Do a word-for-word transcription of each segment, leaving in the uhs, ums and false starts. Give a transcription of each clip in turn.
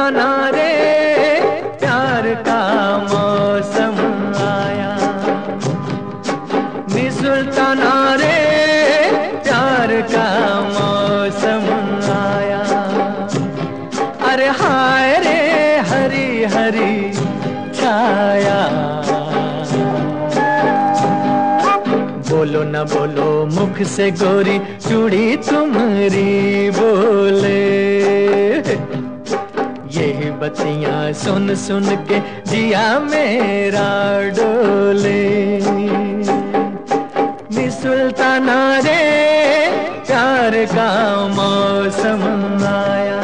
सुल्ताना रे प्यार का मौसम आया, नी सुल्ताना रे प्यार का मौसम आया। अरे हाय रे हरी हरी छाया, बोलो न बोलो मुख से गोरी चूड़ी तुम्हारी बोले। यही बत्तियां सुन सुन के जिया मेरा डोले। नी सुल्ताना रे प्यार का मौसम आया।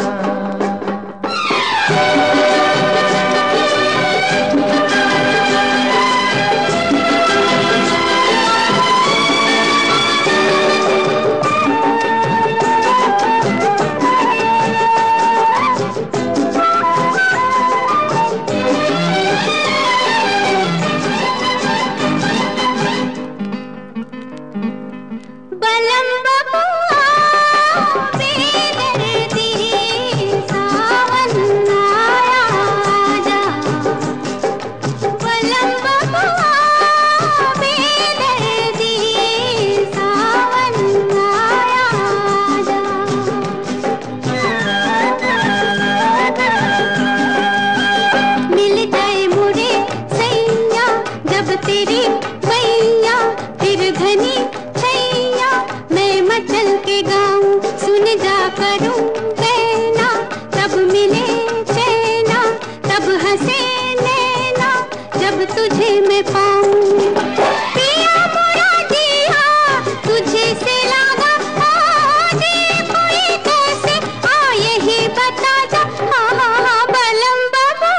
तेरी मैया फिर घनी छैया, मैं मचल के गाऊं सुन जा करूं कहना, तब मिले चैना तब हंसे नैना जब तुझे मैं पाऊं। पिया मोरा जिया तुझे से लागा, जी कोई कैसे आ यही बता जा। हाँ हाँ हाँ बलम बाबा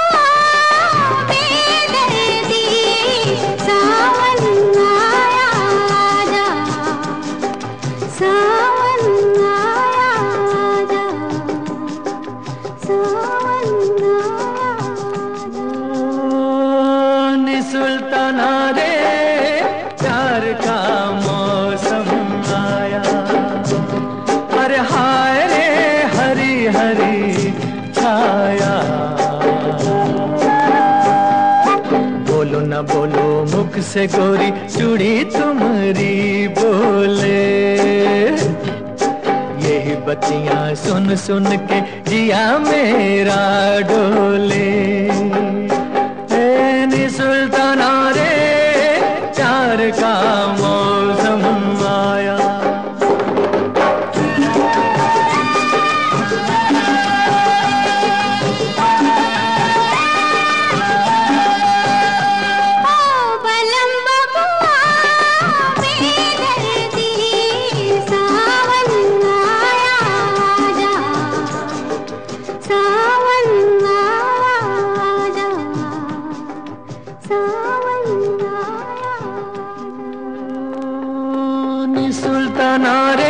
बेदर्दी सावन आया आजा, सावन आया आजा, सावन आया आजा। नी सुल्ताना रे प्यार का मौसम आया। अरे हाय रे हरी हरी छाया, बोलो न बोलो मुख से गोरी चूड़ी तुम्हारी बोले। यही बत्तियां सुन सुन के जिया मेरा डोले। ए नी सुल्ताना रे प्यार का मौसम आया। सुल्ताना